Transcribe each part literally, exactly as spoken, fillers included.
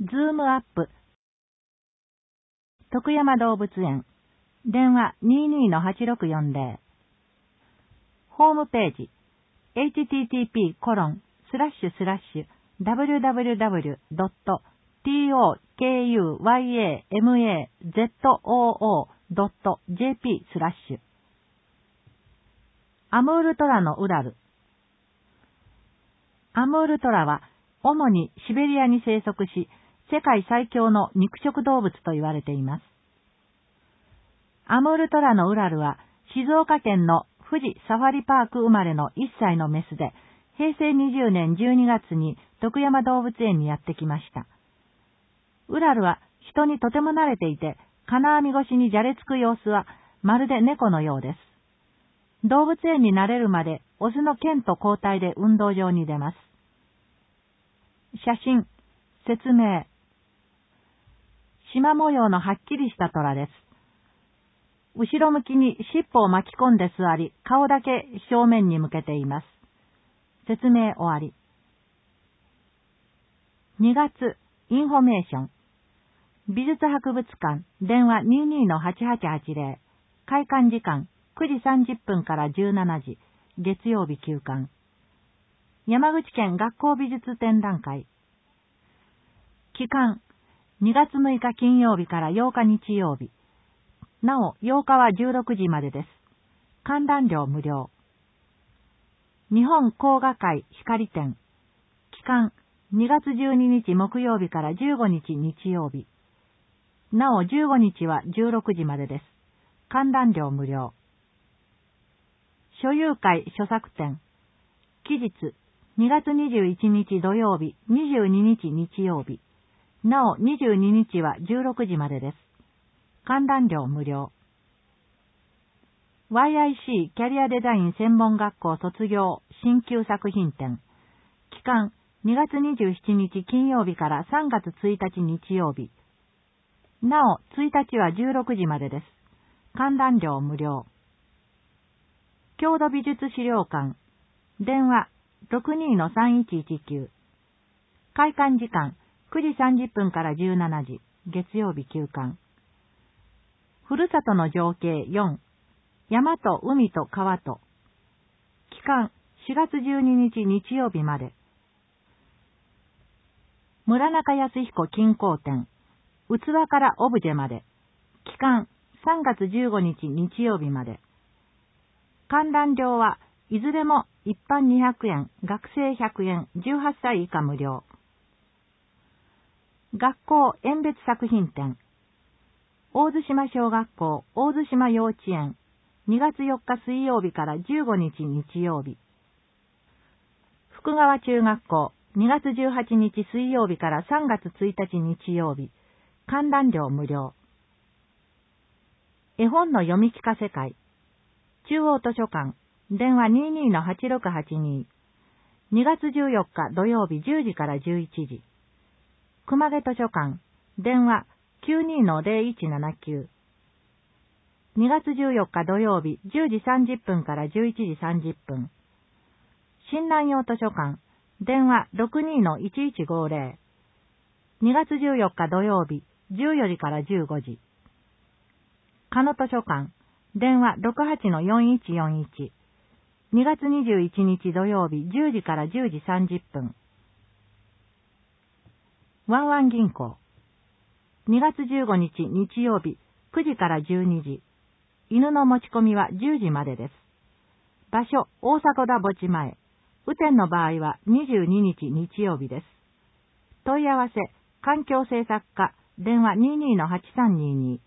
ズームアップ徳山動物園電話 にじゅうにのはちろくよんぜろ ホームページ エイチティーティーピーコロンスラッシュスラッシュダブリューダブリューダブリュードットトクヤマゾウドットジェーピー スラッシュアムールトラのウラル。アムールトラは主にシベリアに生息し、世界最強の肉食動物と言われています。アムールトラのウラルは静岡県の富士サファリパーク生まれのいっさいのメスで、へいせいにじゅうねんじゅうにがつに徳山動物園にやってきました。ウラルは人にとても慣れていて、金網越しにじゃれつく様子はまるで猫のようです。動物園に慣れるまでオスの犬と交代で運動場に出ます。写真、説明。縞模様のはっきりした虎です。後ろ向きに尻尾を巻き込んで座り、顔だけ正面に向けています。説明終わり。にがつ、インフォメーション。美術博物館、電話 にじゅうにのはちはちはちぜろ。開館時間、くじさんじゅっぷんからじゅうしちじ。月曜日休館。山口県学校美術展覧会。期間、にがつむいか金曜日からようか日曜日。なお、ようかはじゅうろくじまでです。観覧料無料。日本工画会光展。期間、にがつじゅうににち木曜日からじゅうごにち日曜日。なお、じゅうごにちはじゅうろくじまでです。観覧料無料。所有会著作展。期日、にがつにじゅういちにち土曜日、にじゅうににち日曜日。なお、にじゅうににちはじゅうろくじまでです。観覧料無料。ワイアイシー キャリアデザイン専門学校卒業新旧作品展。期間、にがつにじゅうしちにち金曜日からさんがつついたち日曜日。なお、ついたちはじゅうろくじまでです。観覧料無料。郷土美術資料館。電話 ろくにのさんいちいちきゅう。開館時間くじさんじゅっぷんからじゅうしちじ。月曜日休館。ふるさとの情景よん。山と海と川と。期間しがつじゅうににち日曜日まで。村中康彦金工展。器からオブジェまで。期間さんがつじゅうごにち日曜日まで。観覧料はいずれも一般にひゃくえん、学生ひゃくえん、じゅうはっさい以下無料。学校園別作品展。大津島小学校、大津島幼稚園。にがつよっか水曜日からじゅうごにち日曜日。福川中学校、にがつじゅうはちにち水曜日からさんがつついたち日曜日。観覧料無料。絵本の読み聞かせ会。中央図書館、電話 にじゅうにのはちろくはちに。にがつじゅうよっか土曜日じゅうじからじゅういちじ。熊毛図書館、電話 きゅうにのぜろいちななきゅう。にがつじゅうよっか土曜日じゅうじさんじゅっぷんからじゅういちじさんじゅっぷん。新南陽図書館、電話 ろくにのいちいちごぜろ。にがつじゅうよっか土曜日じゅうよじからじゅうごじ。加野図書館、電話 ろくはちのよんいちよんいち。にがつにじゅういちにち土曜日じゅうじからじゅうじさんじゅっぷん。ワンワン銀行。にがつじゅうごにち日曜日くじからじゅうにじ。犬の持ち込みはじゅうじまでです。場所、大迫田墓地前。雨天の場合はにじゅうににち日曜日です。問い合わせ、環境政策課、電話 にじゅうにのはちさんにに。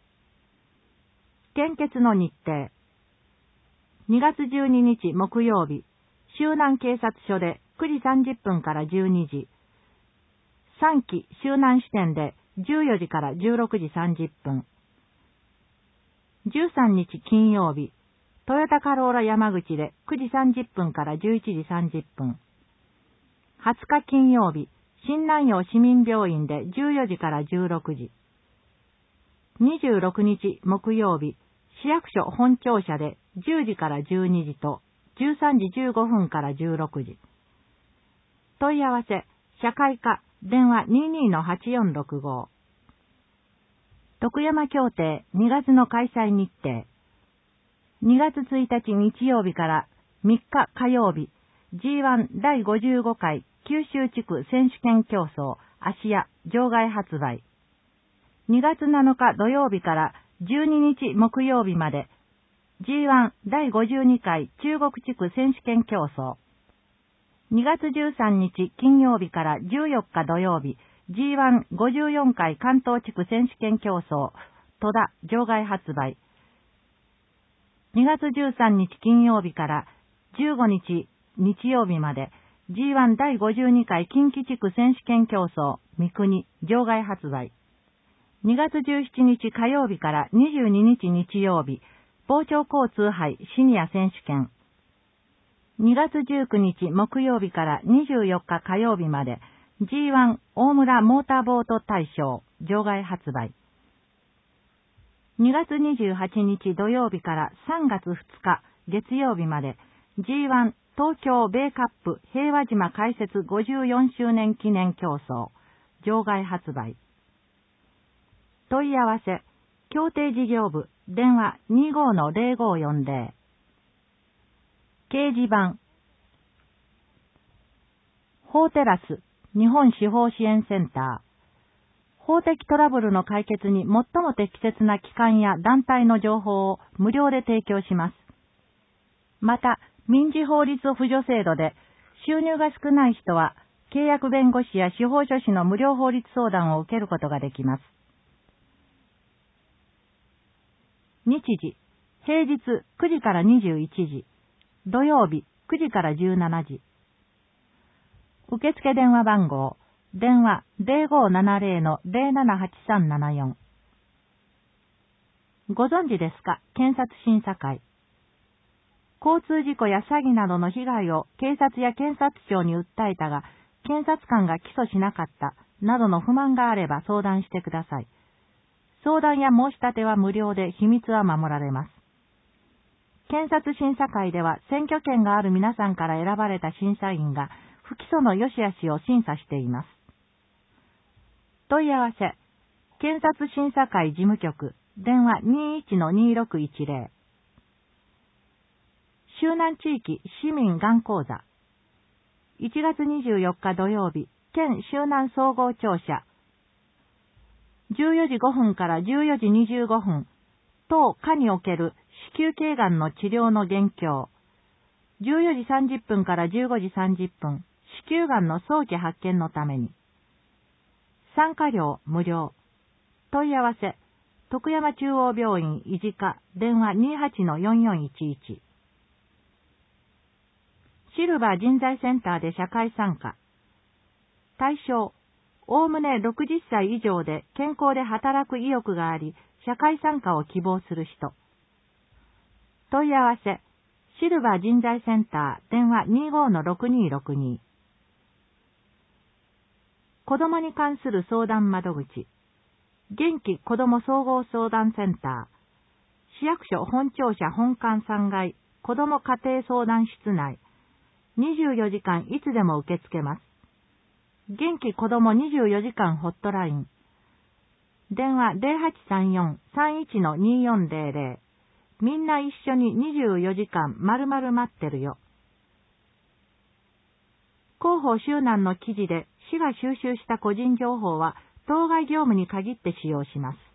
献血の日程。にがつじゅうににち木曜日、周南警察署でくじさんじゅっぷんからじゅうにじ。さんき周南支店でじゅうよじからじゅうろくじさんじゅっぷん。じゅうさんにち金曜日、トヨタカローラ山口でくじさんじゅっぷんからじゅういちじさんじゅっぷん。はつか金曜日、新南陽市民病院でじゅうよじからじゅうろくじ。にじゅうろくにち木曜日、市役所本庁舎でじゅうじからじゅうにじとじゅうさんじじゅうごふんからじゅうろくじ。問い合わせ、社会科電話 にじゅうにのはちよんろくご。徳山協定にがつの開催日程。にがつついたち日曜日からみっか火曜日、ジーワン だいごじゅうごかい九州地区選手権競争芦屋場外発売。にがつなのか土曜日からじゅうににち木曜日まで ジーワン だいごじゅうにかい中国地区選手権競争。にがつじゅうさんにち金曜日からじゅうよっか土曜日 ジーワン ごじゅうよんかい関東地区選手権競争戸田場外発売。にがつじゅうさんにち金曜日からじゅうごにち日曜日まで ジーワン だいごじゅうにかい近畿地区選手権競争三国場外発売。にがつじゅうしちにち火曜日からにじゅうににち日曜日、傍聴交通杯シニア選手権。にがつじゅうくにち木曜日からにじゅうよっか火曜日まで ジーワン 大村モーターボート大賞場外発売。にがつにじゅうはちにち土曜日からさんがつふつか月曜日まで ジーワン 東京ベイカップ平和島開設ごじゅうよんしゅうねん記念競争場外発売。問い合わせ、協定事業部、電話 にじゅうごのぜろごよんぜろ。掲示板。法テラス、日本司法支援センター。法的トラブルの解決に最も適切な機関や団体の情報を無料で提供します。また、民事法律扶助制度で収入が少ない人は、契約弁護士や司法書士の無料法律相談を受けることができます。日時、平日くじからにじゅういちじ、土曜日くじからじゅうしちじ。受付電話番号、電話 ぜろごななぜろのぜろななはちさんななよん。ご存知ですか、検察審査会。交通事故や詐欺などの被害を警察や検察庁に訴えたが、検察官が起訴しなかった、などの不満があれば相談してください。相談や申し立ては無料で秘密は守られます。検察審査会では選挙権がある皆さんから選ばれた審査員が不起訴の良し悪しを審査しています。問い合わせ、検察審査会事務局、電話 にじゅういちのにろくいちぜろ。周南地域市民がん講座。いちがつにじゅうよっか土曜日、県周南総合庁舎。じゅうよじごふんからじゅうよじにじゅうごふん、当科における子宮頸がんの治療の現況。じゅうよじさんじゅっぷんからじゅうごじさんじゅっぷん、子宮がんの早期発見のために。参加料無料。問い合わせ、徳山中央病院医事課、電話 にじゅうはちのよんよんいちいち。シルバー人材センターで社会参加。対象、おおむねろくじゅっさい以上で健康で働く意欲があり、社会参加を希望する人。問い合わせ、シルバー人材センター、電話 にじゅうごのろくにろくに。子供に関する相談窓口。元気子供総合相談センター。市役所本庁舎本館さんがい、子供家庭相談室内。にじゅうよじかんいつでも受け付けます。元気子供にじゅうよじかんホットライン。電話 ぜろはちさんよん さんいちのによんぜろぜろ。みんな一緒ににじゅうよじかんまるまる待ってるよ。広報周南の記事で市が収集した個人情報は当該業務に限って使用します。